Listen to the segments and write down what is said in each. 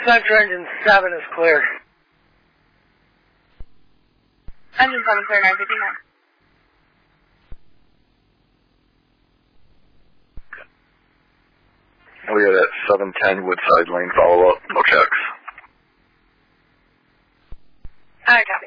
Center engine 7 is clear. Engine 7 clear, 959. We had at 710 Woodside Lane follow-up. No checks. Alright, copy.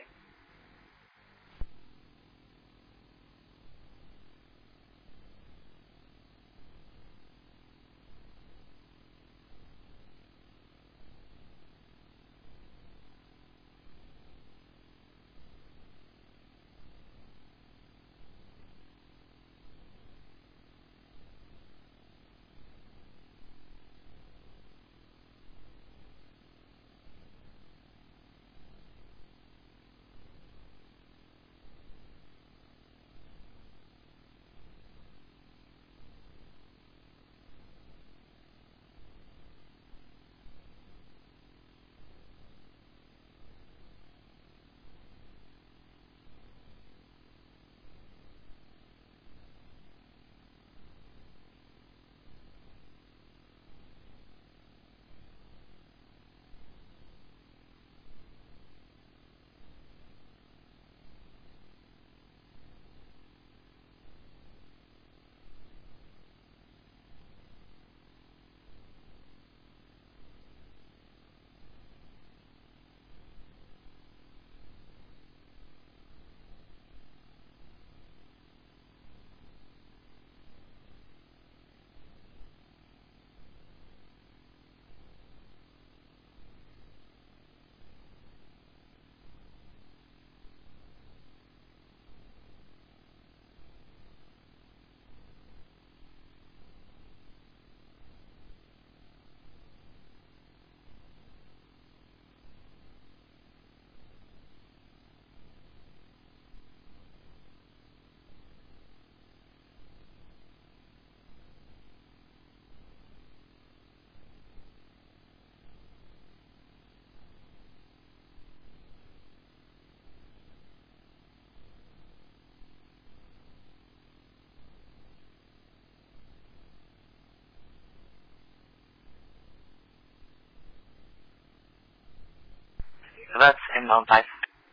That's inbound 5.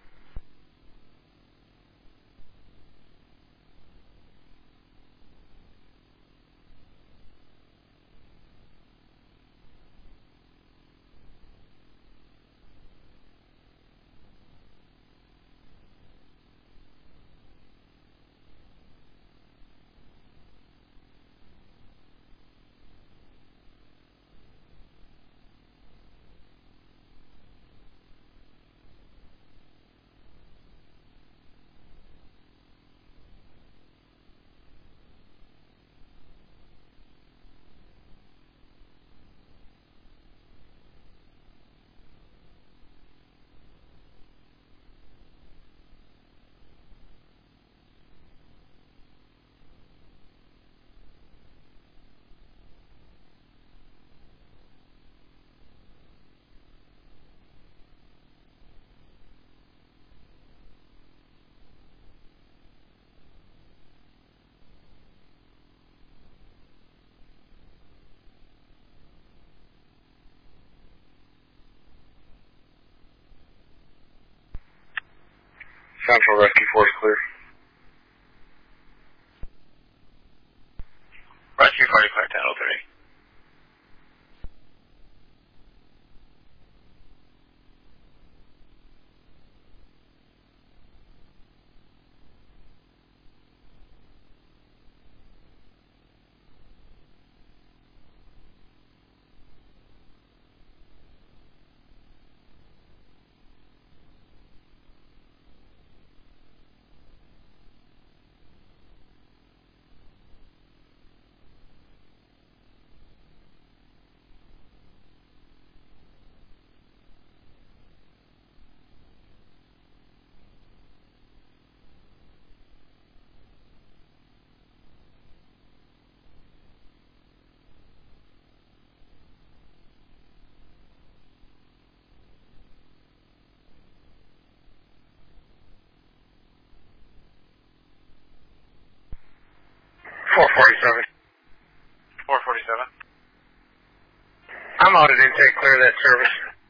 Central Rescue Force clear. Rescue 451003. I'm out at intake, clear that service.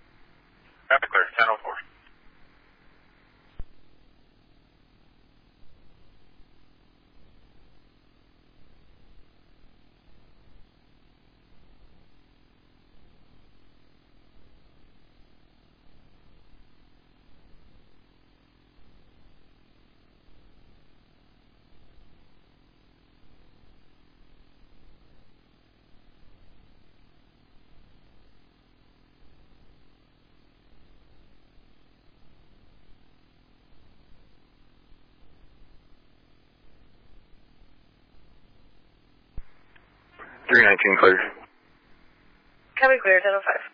14 clear. Copy clear, 1005.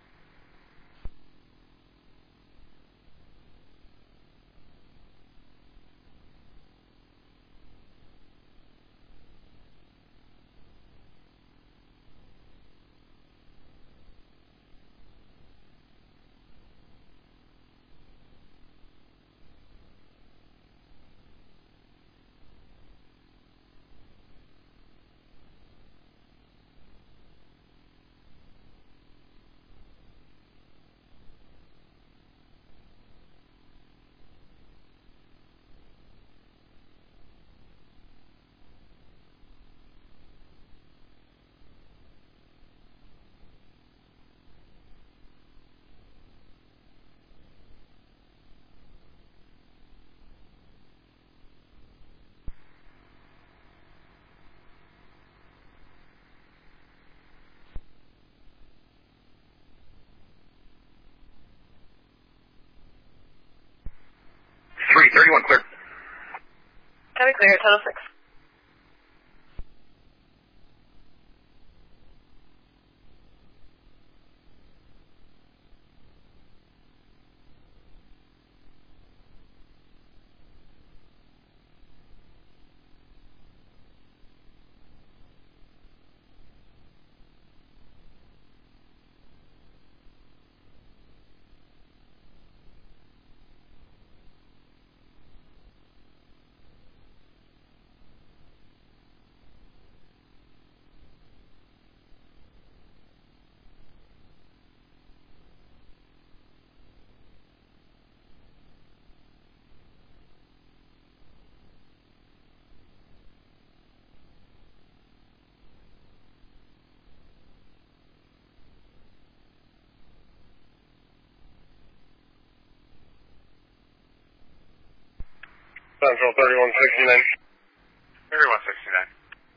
Clear. Copy clear, 1006. Central 3169. 3169.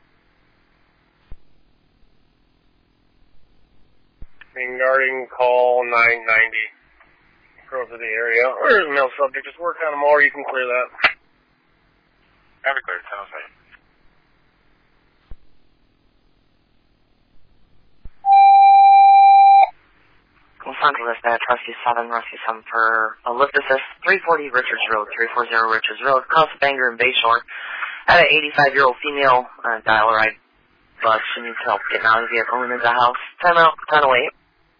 Regarding call 990. Go to the area. There's a male subject. Just work on him more. You can clear that. Copy clear, 1007. Los Angeles, Rescue 7 for lift assist, 340 Richards Road, 340 Richards Road, cross Bangor and Bayshore. Had an 85-year-old female dial ride bus. She needs help getting out of the vehicle and into the house. 10 out, 1008.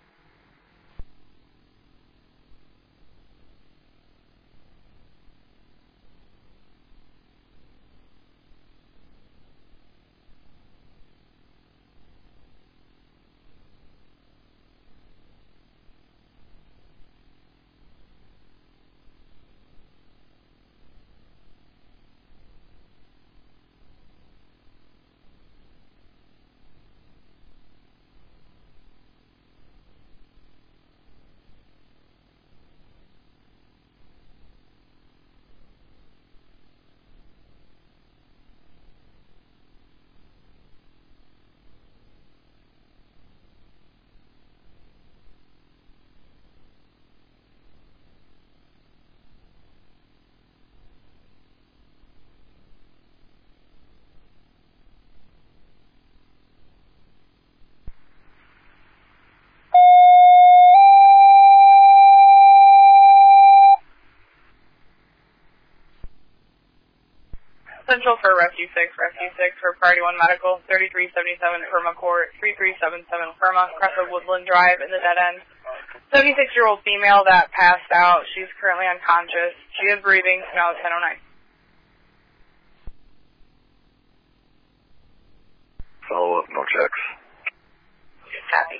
Central for Rescue 6 for Priority 1 Medical, 3377 Firma Court, 3377 Firma, Cressa Woodland Drive in the dead end. 76-year-old female that passed out. She's currently unconscious. She is breathing. Now it's 1009. Follow up, no checks. Copy.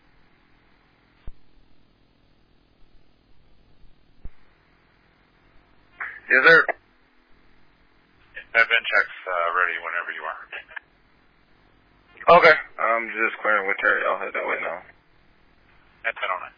Is there? Advent checks ready whenever you are. Okay. I'm just clearing with Terry. I'll head that way now. At 1009.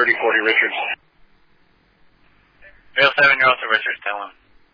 3040 Richards. 307, you're also Richards, 10-1.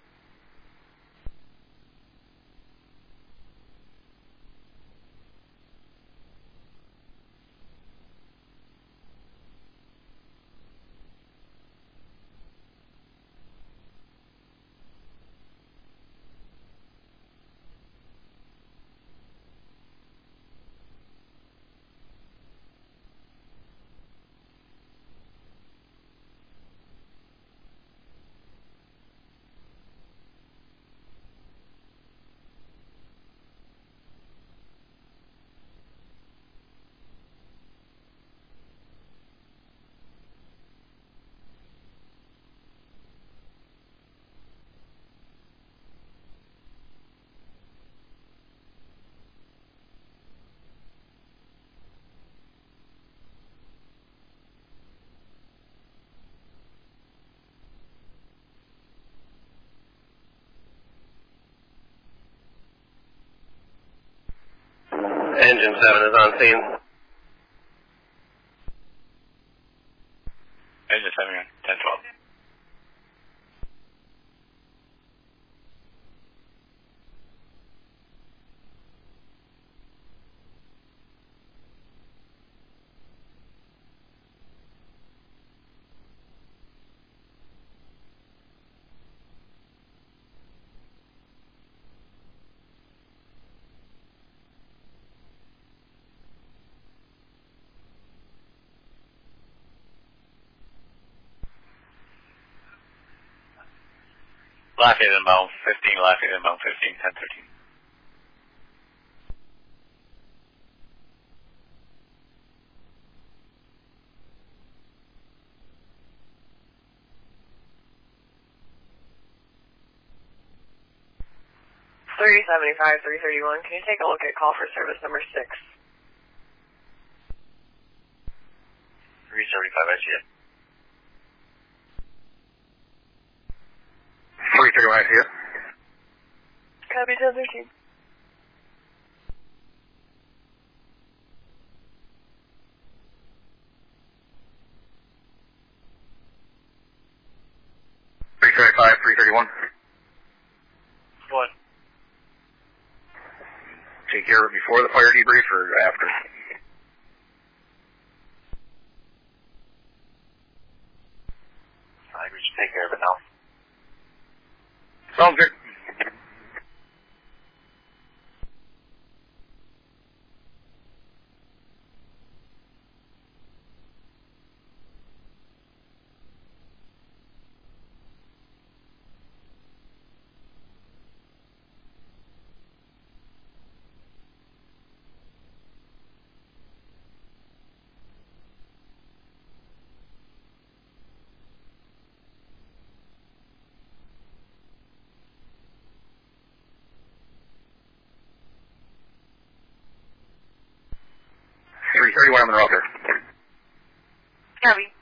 Engine 7 is on scene. Engine 7, 10-12. Lafayette inbound 15, Lafayette inbound 15, 10-13. $3075, 331. Can you take a look at call for service number 6? 375, I see it. 331, I see it. Copy, 1013. What? Take care of it before the fire debrief or after? I think we should take care of it now. Sounds good. Copy.